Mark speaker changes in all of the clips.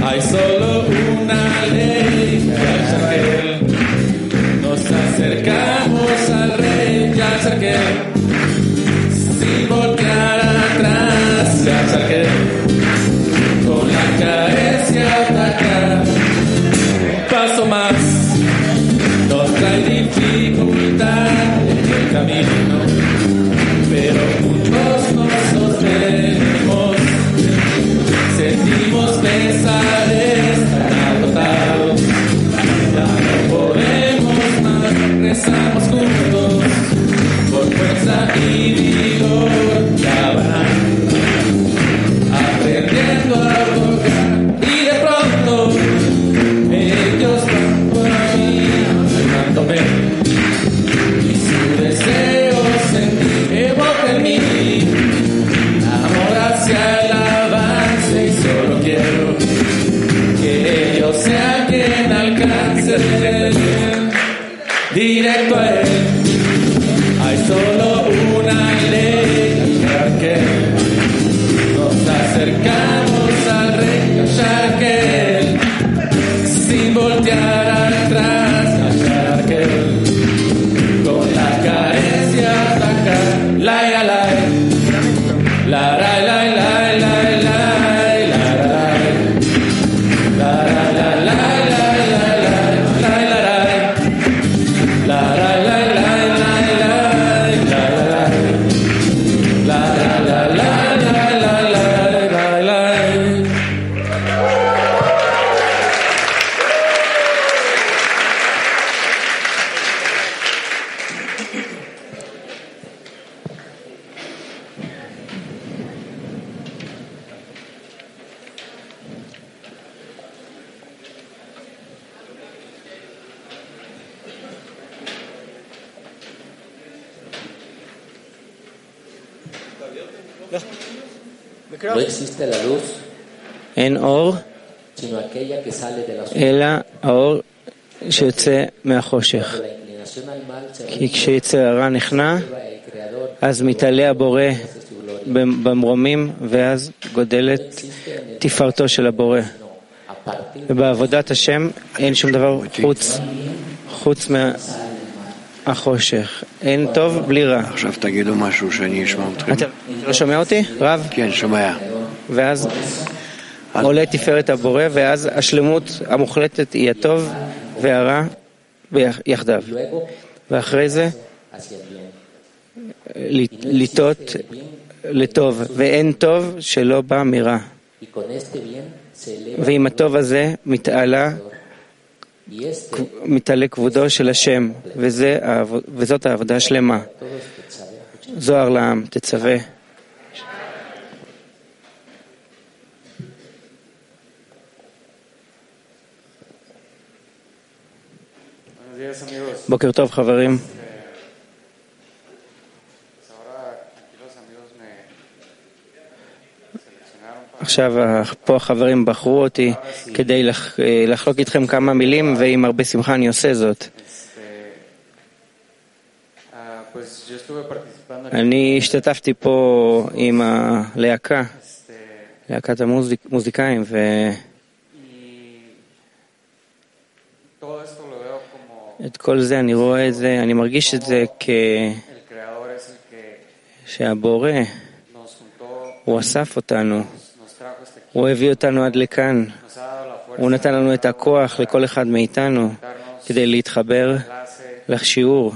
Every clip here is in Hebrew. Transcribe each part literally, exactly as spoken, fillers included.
Speaker 1: Hay solo una ley Yasharkel. Nos acercamos al rey Yasharkel. Sin voltear atrás Yasharkel. Con la carencia atacar. Paso más. Nos trae dificultad en el camino. Pero juntos nos sostenemos. Sentimos pesares tan agotados. Ya no podemos más. Rezamos juntos. Con fuerza y vigor. Ya van aprendiendo a tocar. Y de pronto ellos van por ahí amándome. Y su deseo sentir evoca en mí amor hacia el avance. Y solo quiero que ellos sean quien alcance directo a él. Hay solo una ley Yasharkel. Nos acercamos al rey Yasharkel. Sin voltear atrás Yasharkel. Con la carencia atacar. La la la la la la la la
Speaker 2: No existe la luz,
Speaker 3: אין אור,
Speaker 2: sino aquella que sale de la oscuridad.
Speaker 3: אלא האור שיוצא מהחושך. כי כשיצר הרע נכנע, אז מתעלה הבורא במרומים, ואז גודלת תפארתו של הבורא. ובעבודת השם אין שום דבר חוץ, חוץ מהחושך. אין טוב בלי רע.
Speaker 4: עכשיו תגידו משהו שאני אשמע אתכם.
Speaker 3: אתה לא שומע אותי, רב?
Speaker 4: כן, שומע.
Speaker 3: ואז עולה תפארת הבורא, ואז השלמות המוחלטת היא הטוב והרע יחדיו. ואחרי זה לטעות לטוב, ואין טוב שלא בא מרע. ועם הטוב הזה מתעלה מתעלה כבודו של השם, וזה, וזאת העבודה השלמה. זוהר לעם, תצווה. בוקר טוב חברים. עכשיו פה החברים בחרו אותי כדי לח... לחלוק איתכם כמה מילים, ועם הרבה שמחה אני עושה זאת. אני השתתפתי פה עם הלהקה, להקת המוזיקאים, ו... את כל זה אני רואה את זה, אני מרגיש את זה כ... שהבורא הוא אסף אותנו, הוא הביא אותנו עד לכאן, הוא נתן לנו את הכוח לכל אחד מאיתנו כדי להתחבר לשיעור,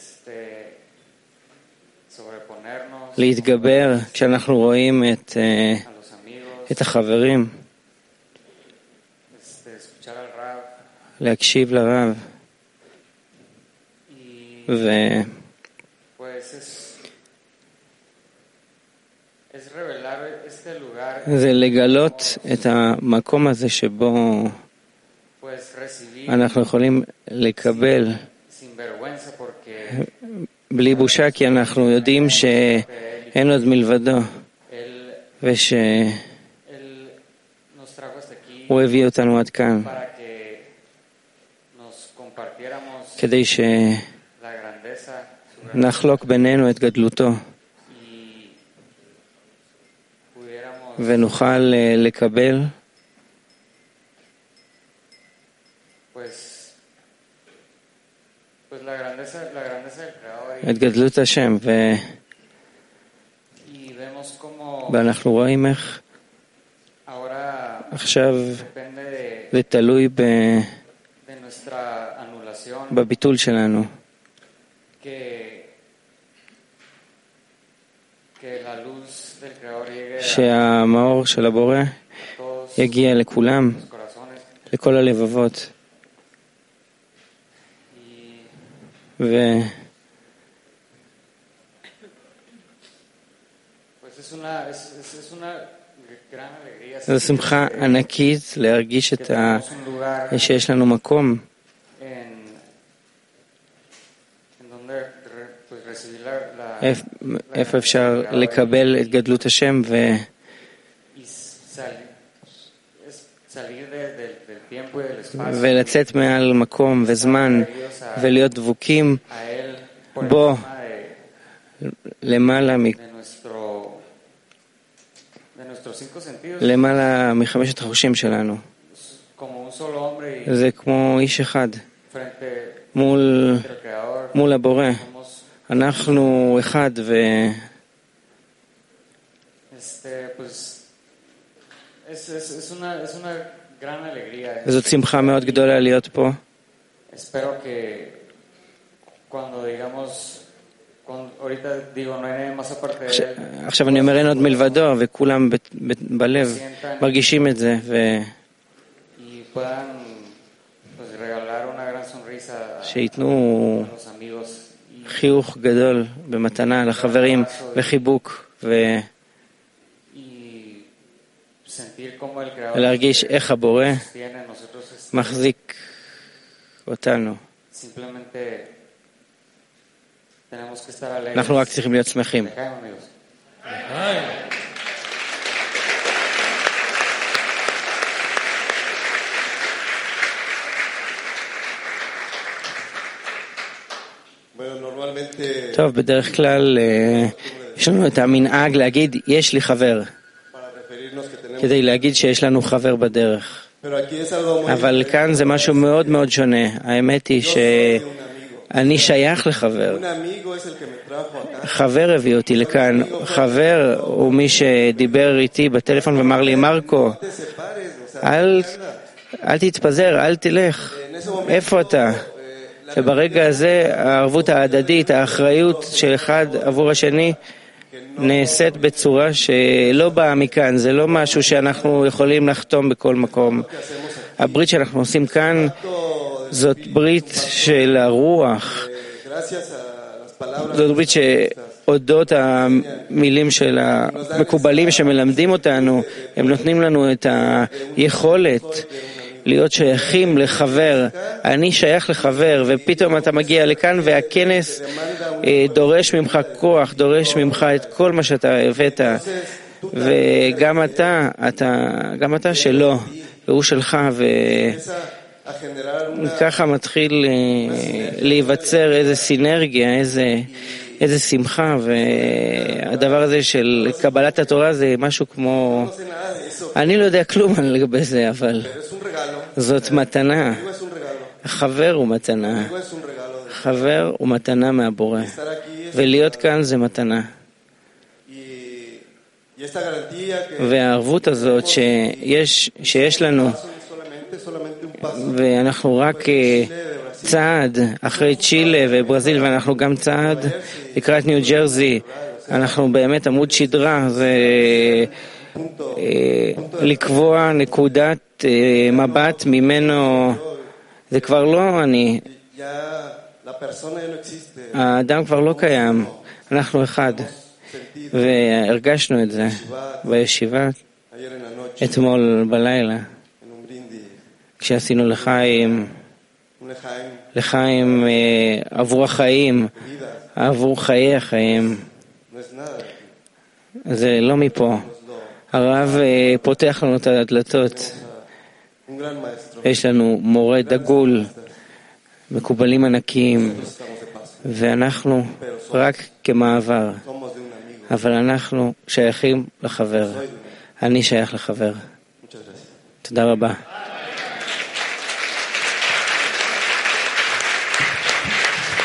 Speaker 3: להתגבר כשאנחנו רואים את, את החברים, להקשיב לרב. ו... זה לגלות את המקום הזה שבו אנחנו יכולים לקבל בלי בושה, כי אנחנו יודעים שאין עוד מלבדו, ושהוא הביא אותנו עד כאן כדי שנחלוק בינינו את גדלותו ונוכל לקבל את גדלות השם, ו... ואנחנו רואים איך עכשיו זה תלוי ב... בביטול שלנו. שהמאור של הבורא יגיע לכולם, לכל הלבבות. ו... זו שמחה ענקית להרגיש את ה... שיש לנו מקום איפה אפשר לקבל את גדלות השם ו... ולצאת מעל מקום וזמן ולהיות דבוקים בו למעלה מ... למעלה מחמשת החושים שלנו. זה כמו איש אחד מול, מול הבורא. אנחנו אחד ו... וזאת שמחה מאוד גדולה להיות פה. עכשיו אני אומר אין עוד מלבדו וכולם בלב מרגישים את זה ו... שיתנו חיוך גדול במתנה לחברים וחיבוק ו... ולהרגיש איך הבורא מחזיק אותנו. אנחנו רק צריכים להיות שמחים. טוב, בדרך כלל יש לנו את המנהג להגיד יש לי חבר, כדי להגיד שיש לנו חבר בדרך. אבל כאן זה משהו מאוד מאוד שונה. האמת היא שאני שייך לחבר. חבר הביא אותי לכאן. חבר הוא מי שדיבר איתי בטלפון ואמר לי, מרקו, אל, אל תתפזר, אל תלך. איפה אתה? וברגע הזה הערבות ההדדית, האחריות של אחד עבור השני, נעשית בצורה שלא באה מכאן, זה לא משהו שאנחנו יכולים לחתום בכל מקום. הברית שאנחנו עושים כאן זאת ברית של הרוח, זאת ברית שהודות המילים של המקובלים שמלמדים אותנו, הם נותנים לנו את היכולת להיות שייכים לחבר. אני שייך לחבר, ופתאום אתה מגיע לכאן והכנס דורש ממך כוח, דורש ממך את כל מה שאתה הבאת, וגם אתה, אתה, גם אתה שלו, והוא שלך, וככה מתחיל להיווצר איזה סינרגיה, איזה, איזה שמחה, והדבר הזה של קבלת התורה זה משהו כמו, אני לא יודע כלום לגבי זה, אבל זאת מתנה. חבר הוא מתנה. חבר הוא מתנה מהבורא. ולהיות כאן זה מתנה. והערבות הזאת שיש, שיש לנו, ואנחנו רק צעד אחרי צ'ילה וברזיל, ואנחנו גם צעד לקראת ניו ג'רזי, אנחנו באמת עמוד שדרה, זה לקבוע נקודת מבט ממנו, זה כבר לא אני, האדם כבר לא קיים, אנחנו אחד, והרגשנו את זה בישיבה אתמול בלילה, כשעשינו לחיים, לחיים עבור החיים, עבור חיי החיים, זה לא מפה. הרב פותח לנו את הדלתות. יש לנו מורה דגול, מקובלים ענקיים, ואנחנו רק כמעבר. אבל אנחנו שייכים לחבר. אני שייך לחבר. תודה רבה.